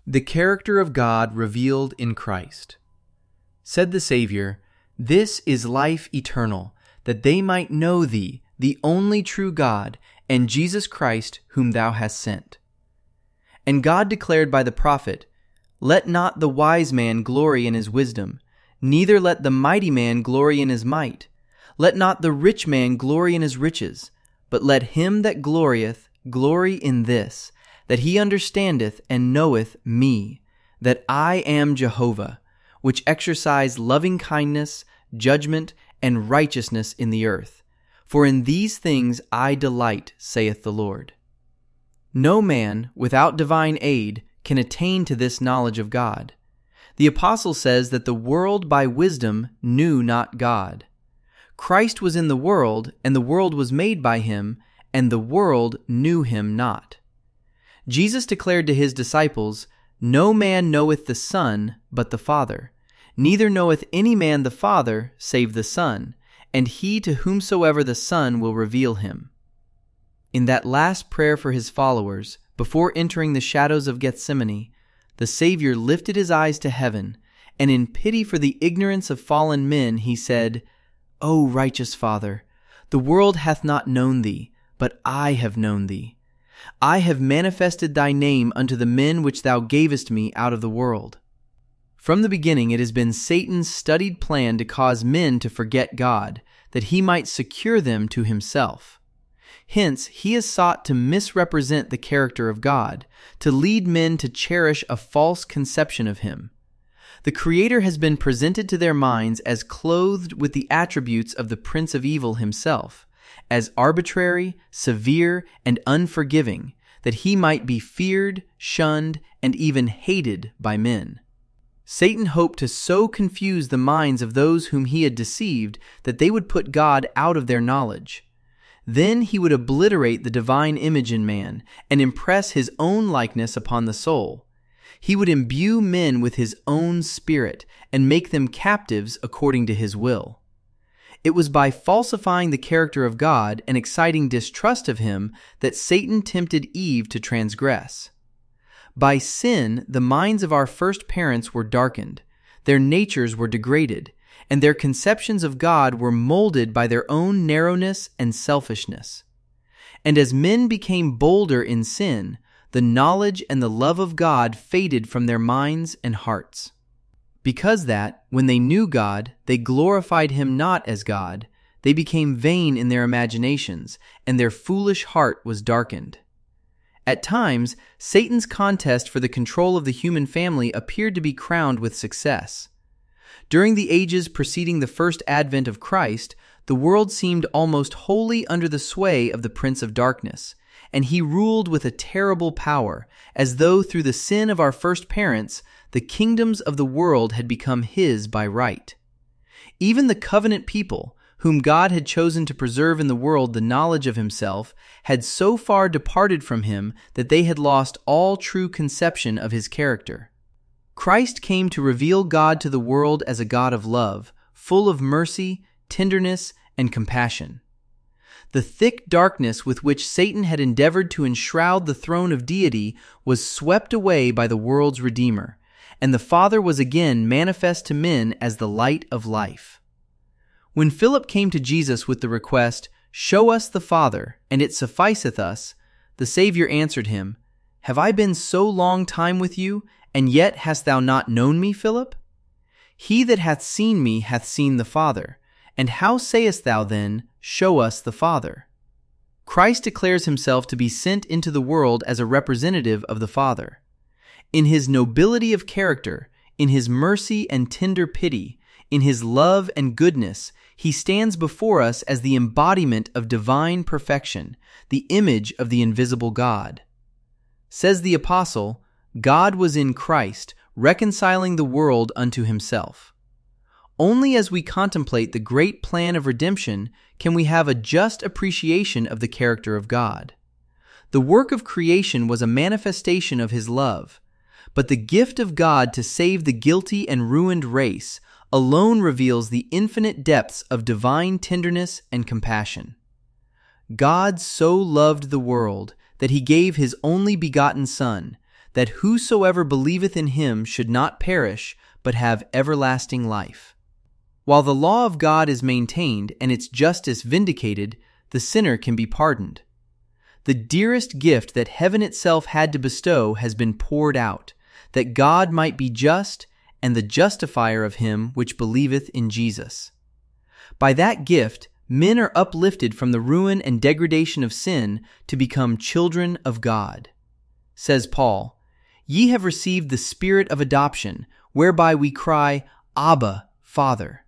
The character of God revealed in Christ. Said the Savior, "This is life eternal, that they might know thee, the only true God, and Jesus Christ, whom thou hast sent." And God declared by the prophet, "Let not the wise man glory in his wisdom, neither let the mighty man glory in his might. Let not the rich man glory in his riches, but let him that glorieth glory in this, that he understandeth and knoweth me, that I am Jehovah, which exercise loving kindness, judgment, and righteousness in the earth. For in these things I delight, saith the Lord." No man, without divine aid, can attain to this knowledge of God. The apostle says that the world by wisdom knew not God. Christ was in the world, and the world was made by him, and the world knew him not. Jesus declared to his disciples, "No man knoweth the Son but the Father, neither knoweth any man the Father save the Son, and he to whomsoever the Son will reveal him." In that last prayer for his followers, before entering the shadows of Gethsemane, the Savior lifted his eyes to heaven, and in pity for the ignorance of fallen men, he said, "O righteous Father, the world hath not known thee, but I have known thee. I have manifested thy name unto the men which thou gavest me out of the world." From the beginning it has been Satan's studied plan to cause men to forget God, that he might secure them to himself. Hence, he has sought to misrepresent the character of God, to lead men to cherish a false conception of him. The Creator has been presented to their minds as clothed with the attributes of the Prince of Evil himself, as arbitrary, severe, and unforgiving, that he might be feared, shunned, and even hated by men. Satan hoped to so confuse the minds of those whom he had deceived that they would put God out of their knowledge. Then he would obliterate the divine image in man and impress his own likeness upon the soul. He would imbue men with his own spirit and make them captives according to his will. It was by falsifying the character of God and exciting distrust of him that Satan tempted Eve to transgress. By sin, the minds of our first parents were darkened, their natures were degraded, and their conceptions of God were molded by their own narrowness and selfishness. And as men became bolder in sin, the knowledge and the love of God faded from their minds and hearts. Because that, when they knew God, they glorified him not as God, they became vain in their imaginations, and their foolish heart was darkened. At times, Satan's contest for the control of the human family appeared to be crowned with success. During the ages preceding the first advent of Christ, the world seemed almost wholly under the sway of the Prince of Darkness, and he ruled with a terrible power, as though through the sin of our first parents, the kingdoms of the world had become his by right. Even the covenant people, whom God had chosen to preserve in the world the knowledge of himself, had so far departed from him that they had lost all true conception of his character. Christ came to reveal God to the world as a God of love, full of mercy, tenderness, and compassion. The thick darkness with which Satan had endeavored to enshroud the throne of deity was swept away by the world's Redeemer, and the Father was again manifest to men as the light of life. When Philip came to Jesus with the request, "Show us the Father, and it sufficeth us," the Savior answered him, "Have I been so long time with you, and yet hast thou not known me, Philip? He that hath seen me hath seen the Father. And how sayest thou then, Show us the Father?" Christ declares himself to be sent into the world as a representative of the Father. In his nobility of character, in his mercy and tender pity, in his love and goodness, he stands before us as the embodiment of divine perfection, the image of the invisible God. Says the apostle, "God was in Christ, reconciling the world unto himself." Only as we contemplate the great plan of redemption can we have a just appreciation of the character of God. The work of creation was a manifestation of his love, but the gift of God to save the guilty and ruined race alone reveals the infinite depths of divine tenderness and compassion. God so loved the world that he gave his only begotten Son, that whosoever believeth in him should not perish, but have everlasting life. While the law of God is maintained and its justice vindicated, the sinner can be pardoned. The dearest gift that heaven itself had to bestow has been poured out, that God might be just and the justifier of him which believeth in Jesus. By that gift, men are uplifted from the ruin and degradation of sin to become children of God. Says Paul, "Ye have received the Spirit of adoption, whereby we cry, Abba, Father."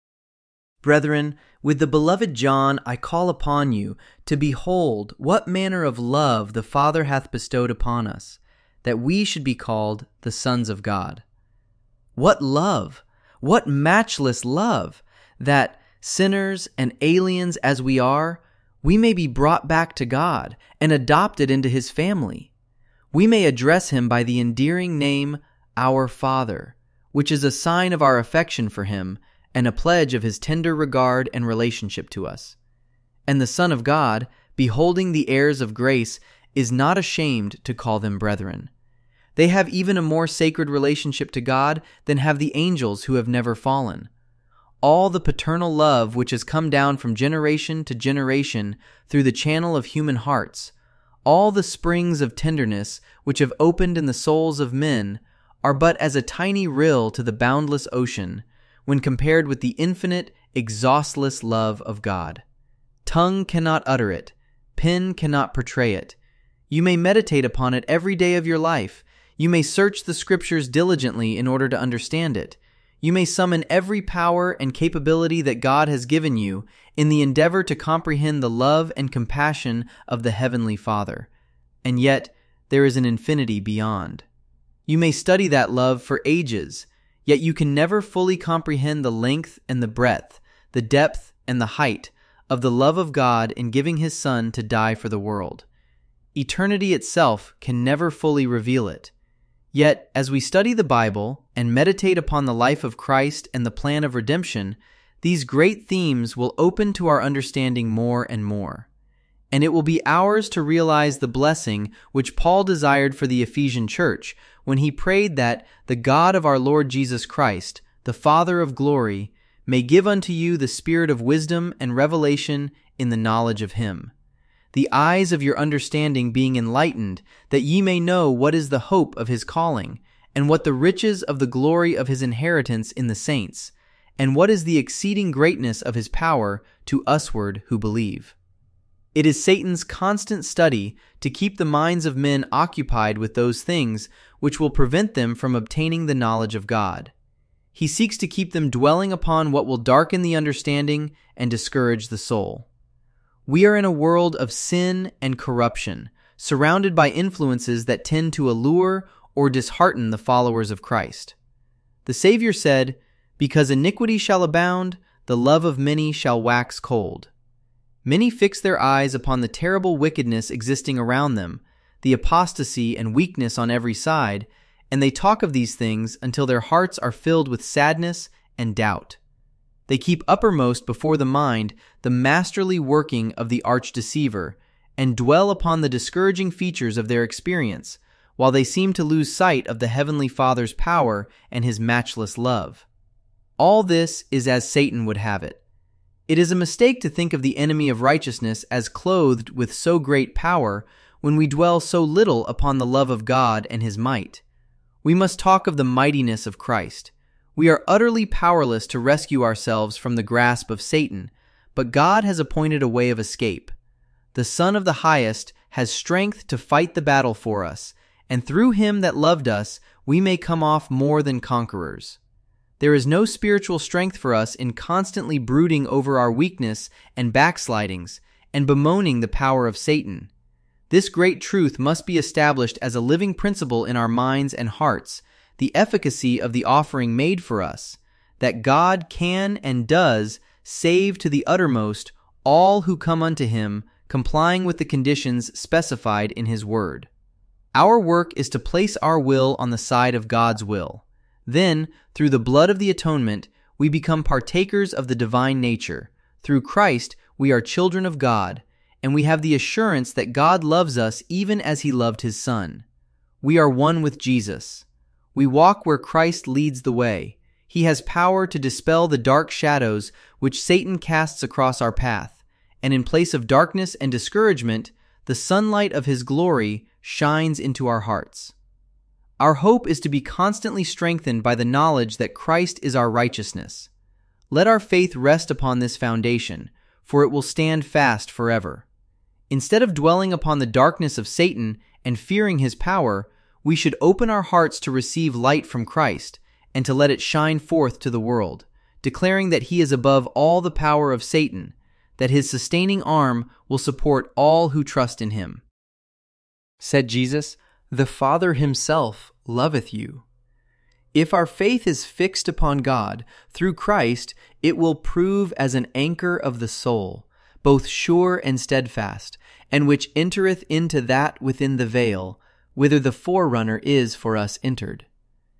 Brethren, with the beloved John I call upon you to behold what manner of love the Father hath bestowed upon us, that we should be called the sons of God. What love! What matchless love! That, sinners and aliens as we are, we may be brought back to God and adopted into his family. We may address him by the endearing name, Our Father, which is a sign of our affection for him and a pledge of his tender regard and relationship to us. And the Son of God, beholding the heirs of grace, is not ashamed to call them brethren. They have even a more sacred relationship to God than have the angels who have never fallen. All the paternal love which has come down from generation to generation through the channel of human hearts, all the springs of tenderness which have opened in the souls of men, are but as a tiny rill to the boundless ocean, when compared with the infinite, exhaustless love of God. Tongue cannot utter it, pen cannot portray it. You may meditate upon it every day of your life. You may search the Scriptures diligently in order to understand it. You may summon every power and capability that God has given you in the endeavor to comprehend the love and compassion of the Heavenly Father. And yet, there is an infinity beyond. You may study that love for ages, yet you can never fully comprehend the length and the breadth, the depth and the height of the love of God in giving his Son to die for the world. Eternity itself can never fully reveal it. Yet, as we study the Bible and meditate upon the life of Christ and the plan of redemption, these great themes will open to our understanding more and more. And it will be ours to realize the blessing which Paul desired for the Ephesian church when he prayed that the God of our Lord Jesus Christ, the Father of glory, may give unto you the spirit of wisdom and revelation in the knowledge of him, the eyes of your understanding being enlightened, that ye may know what is the hope of his calling, and what the riches of the glory of his inheritance in the saints, and what is the exceeding greatness of his power to usward who believe. It is Satan's constant study to keep the minds of men occupied with those things which will prevent them from obtaining the knowledge of God. He seeks to keep them dwelling upon what will darken the understanding and discourage the soul. We are in a world of sin and corruption, surrounded by influences that tend to allure or dishearten the followers of Christ. The Savior said, "Because iniquity shall abound, the love of many shall wax cold." Many fix their eyes upon the terrible wickedness existing around them, the apostasy and weakness on every side, and they talk of these things until their hearts are filled with sadness and doubt. They keep uppermost before the mind the masterly working of the arch-deceiver, and dwell upon the discouraging features of their experience, while they seem to lose sight of the Heavenly Father's power and his matchless love. All this is as Satan would have it. It is a mistake to think of the enemy of righteousness as clothed with so great power when we dwell so little upon the love of God and his might. We must talk of the mightiness of Christ. We are utterly powerless to rescue ourselves from the grasp of Satan, but God has appointed a way of escape. The Son of the Highest has strength to fight the battle for us, and through him that loved us we may come off more than conquerors. There is no spiritual strength for us in constantly brooding over our weakness and backslidings and bemoaning the power of Satan. This great truth must be established as a living principle in our minds and hearts, the efficacy of the offering made for us, that God can and does save to the uttermost all who come unto him, complying with the conditions specified in his word. Our work is to place our will on the side of God's will. Then, through the blood of the atonement, we become partakers of the divine nature. Through Christ, we are children of God, and we have the assurance that God loves us even as he loved his Son. We are one with Jesus. We walk where Christ leads the way. He has power to dispel the dark shadows which Satan casts across our path, and in place of darkness and discouragement, the sunlight of His glory shines into our hearts. Our hope is to be constantly strengthened by the knowledge that Christ is our righteousness. Let our faith rest upon this foundation, for it will stand fast forever. Instead of dwelling upon the darkness of Satan and fearing his power, we should open our hearts to receive light from Christ and to let it shine forth to the world, declaring that He is above all the power of Satan, that His sustaining arm will support all who trust in Him. Said Jesus, "The Father Himself loveth you." If our faith is fixed upon God through Christ, it will prove as an anchor of the soul, both sure and steadfast, and which entereth into that within the veil, whither the forerunner is for us entered.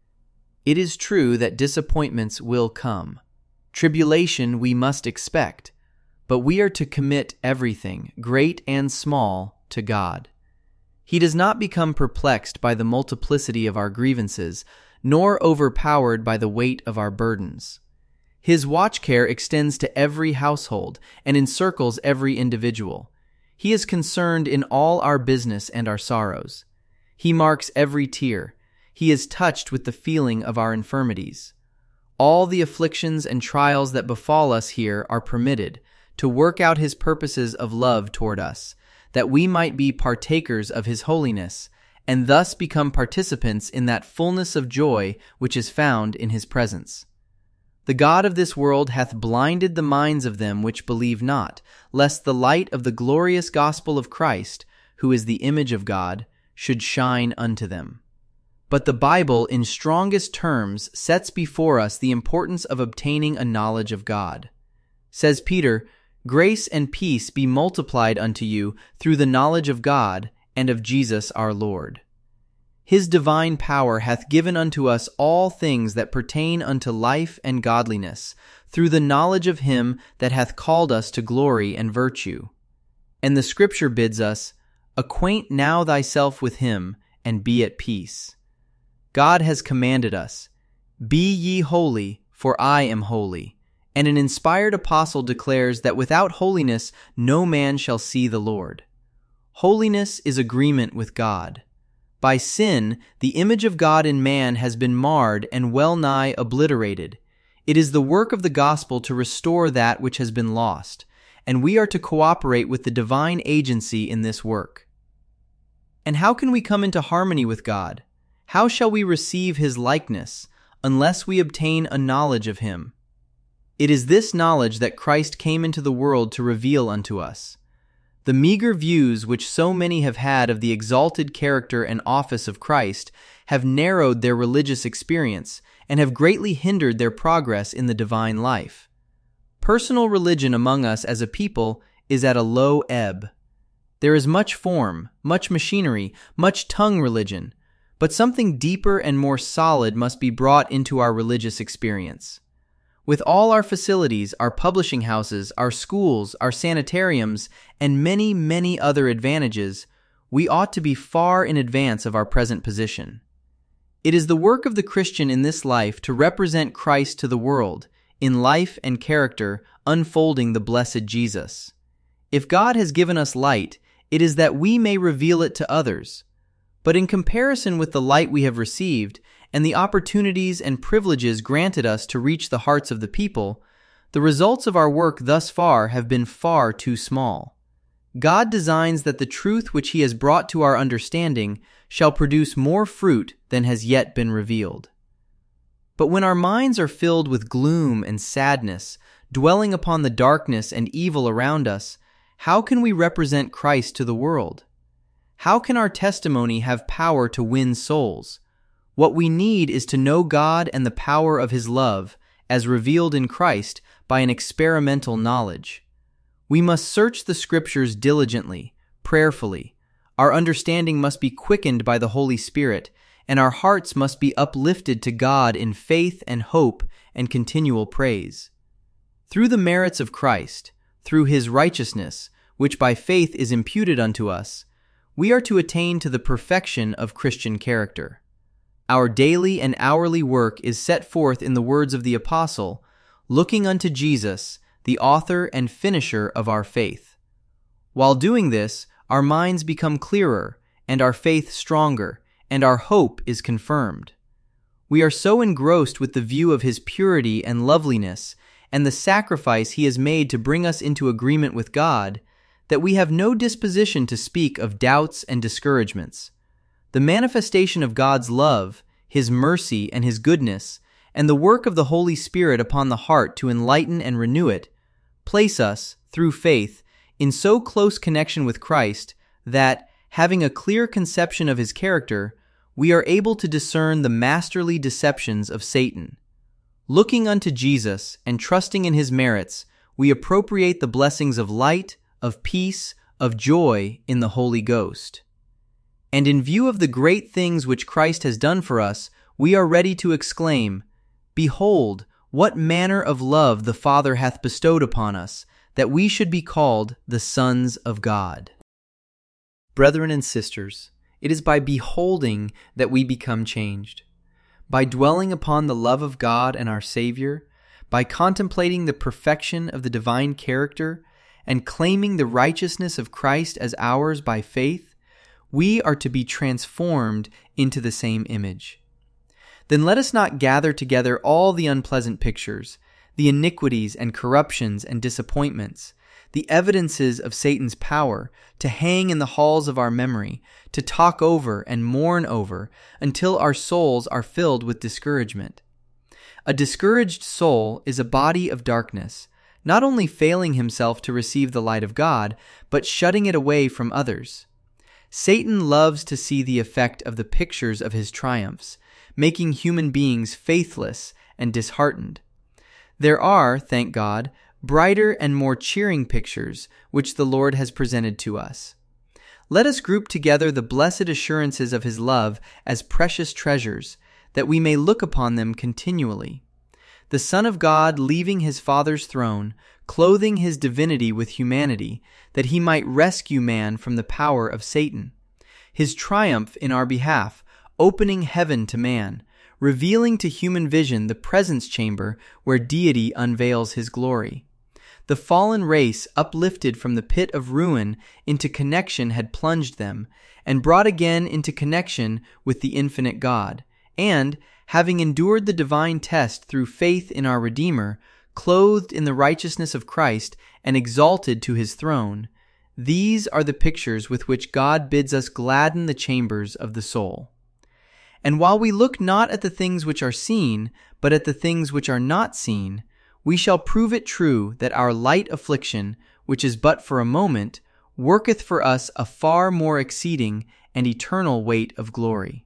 It is true that disappointments will come. Tribulation we must expect, but we are to commit everything, great and small, to God. He does not become perplexed by the multiplicity of our grievances, nor overpowered by the weight of our burdens. His watch care extends to every household and encircles every individual. He is concerned in all our business and our sorrows. He marks every tear. He is touched with the feeling of our infirmities. All the afflictions and trials that befall us here are permitted to work out His purposes of love toward us, that we might be partakers of His holiness, and thus become participants in that fullness of joy which is found in His presence. The God of this world hath blinded the minds of them which believe not, lest the light of the glorious gospel of Christ, who is the image of God, should shine unto them. But the Bible, in strongest terms, sets before us the importance of obtaining a knowledge of God. Says Peter, "Grace and peace be multiplied unto you through the knowledge of God and of Jesus our Lord. His divine power hath given unto us all things that pertain unto life and godliness, through the knowledge of Him that hath called us to glory and virtue." And the Scripture bids us, "Acquaint now thyself with Him, and be at peace." God has commanded us, "Be ye holy, for I am holy." And an inspired apostle declares that without holiness no man shall see the Lord. Holiness is agreement with God. By sin, the image of God in man has been marred and well nigh obliterated. It is the work of the gospel to restore that which has been lost, and we are to cooperate with the divine agency in this work. And how can we come into harmony with God? How shall we receive His likeness, unless we obtain a knowledge of Him? It is this knowledge that Christ came into the world to reveal unto us. The meager views which so many have had of the exalted character and office of Christ have narrowed their religious experience and have greatly hindered their progress in the divine life. Personal religion among us as a people is at a low ebb. There is much form, much machinery, much tongue religion, but something deeper and more solid must be brought into our religious experience. With all our facilities, our publishing houses, our schools, our sanitariums, and many, many other advantages, we ought to be far in advance of our present position. It is the work of the Christian in this life to represent Christ to the world, in life and character, unfolding the blessed Jesus. If God has given us light, it is that we may reveal it to others. But in comparison with the light we have received, and the opportunities and privileges granted us to reach the hearts of the people, the results of our work thus far have been far too small. God designs that the truth which He has brought to our understanding shall produce more fruit than has yet been revealed. But when our minds are filled with gloom and sadness, dwelling upon the darkness and evil around us, how can we represent Christ to the world? How can our testimony have power to win souls? What we need is to know God and the power of His love, as revealed in Christ, by an experimental knowledge. We must search the Scriptures diligently, prayerfully. Our understanding must be quickened by the Holy Spirit, and our hearts must be uplifted to God in faith and hope and continual praise. Through the merits of Christ, through His righteousness, which by faith is imputed unto us, we are to attain to the perfection of Christian character. Our daily and hourly work is set forth in the words of the Apostle, looking unto Jesus, the author and finisher of our faith. While doing this, our minds become clearer, and our faith stronger, and our hope is confirmed. We are so engrossed with the view of His purity and loveliness, and the sacrifice He has made to bring us into agreement with God, that we have no disposition to speak of doubts and discouragements. The manifestation of God's love, His mercy and His goodness, and the work of the Holy Spirit upon the heart to enlighten and renew it, place us, through faith, in so close connection with Christ that, having a clear conception of His character, we are able to discern the masterly deceptions of Satan. Looking unto Jesus and trusting in His merits, we appropriate the blessings of light, of peace, of joy in the Holy Ghost. And in view of the great things which Christ has done for us, we are ready to exclaim, Behold, what manner of love the Father hath bestowed upon us, that we should be called the sons of God. Brethren and sisters, it is by beholding that we become changed. By dwelling upon the love of God and our Savior, by contemplating the perfection of the divine character, and claiming the righteousness of Christ as ours by faith, we are to be transformed into the same image. Then let us not gather together all the unpleasant pictures, the iniquities and corruptions and disappointments, the evidences of Satan's power, to hang in the halls of our memory, to talk over and mourn over, until our souls are filled with discouragement. A discouraged soul is a body of darkness, not only failing himself to receive the light of God, but shutting it away from others. Satan loves to see the effect of the pictures of his triumphs, making human beings faithless and disheartened. There are, thank God, brighter and more cheering pictures which the Lord has presented to us. Let us group together the blessed assurances of His love as precious treasures, that we may look upon them continually. The Son of God leaving His Father's throne, clothing His divinity with humanity, that He might rescue man from the power of Satan. His triumph in our behalf, opening heaven to man, revealing to human vision the presence chamber where deity unveils His glory. The fallen race uplifted from the pit of ruin into connection had plunged them, and brought again into connection with the infinite God, and, having endured the divine test through faith in our Redeemer, clothed in the righteousness of Christ and exalted to His throne, these are the pictures with which God bids us gladden the chambers of the soul. And while we look not at the things which are seen, but at the things which are not seen, we shall prove it true that our light affliction, which is but for a moment, worketh for us a far more exceeding and eternal weight of glory.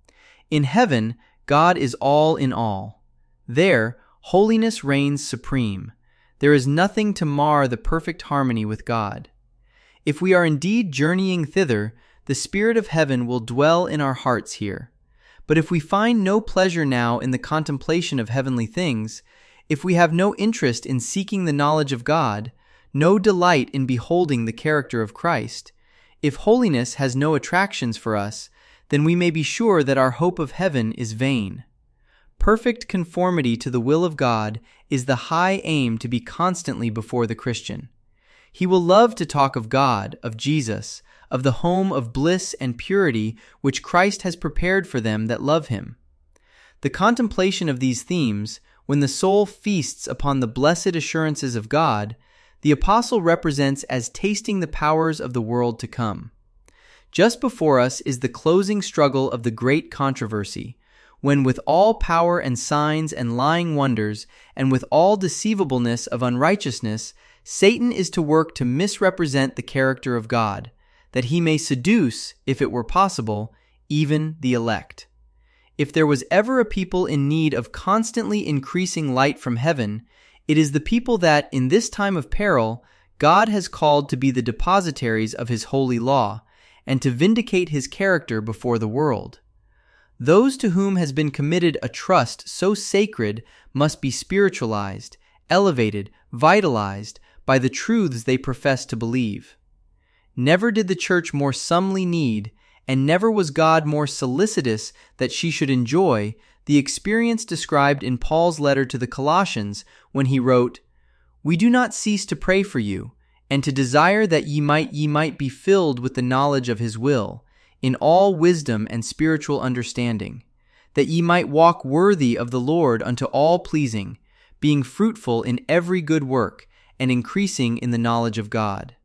In heaven, God is all in all. There, holiness reigns supreme. There is nothing to mar the perfect harmony with God. If we are indeed journeying thither, the Spirit of heaven will dwell in our hearts here. But if we find no pleasure now in the contemplation of heavenly things, if we have no interest in seeking the knowledge of God, no delight in beholding the character of Christ, if holiness has no attractions for us, then we may be sure that our hope of heaven is vain. Perfect conformity to the will of God is the high aim to be constantly before the Christian. He will love to talk of God, of Jesus, of the home of bliss and purity which Christ has prepared for them that love Him. The contemplation of these themes, when the soul feasts upon the blessed assurances of God, the apostle represents as tasting the powers of the world to come. Just before us is the closing struggle of the great controversy, when with all power and signs and lying wonders, and with all deceivableness of unrighteousness, Satan is to work to misrepresent the character of God, that he may seduce, if it were possible, even the elect. If there was ever a people in need of constantly increasing light from heaven, it is the people that, in this time of peril, God has called to be the depositaries of His holy law, and to vindicate His character before the world. Those to whom has been committed a trust so sacred must be spiritualized, elevated, vitalized by the truths they profess to believe. Never did the church more summely need, and never was God more solicitous that she should enjoy, the experience described in Paul's letter to the Colossians when he wrote, "We do not cease to pray for you, and to desire that ye might be filled with the knowledge of his will, in all wisdom and spiritual understanding, that ye might walk worthy of the Lord unto all pleasing, being fruitful in every good work, and increasing in the knowledge of God."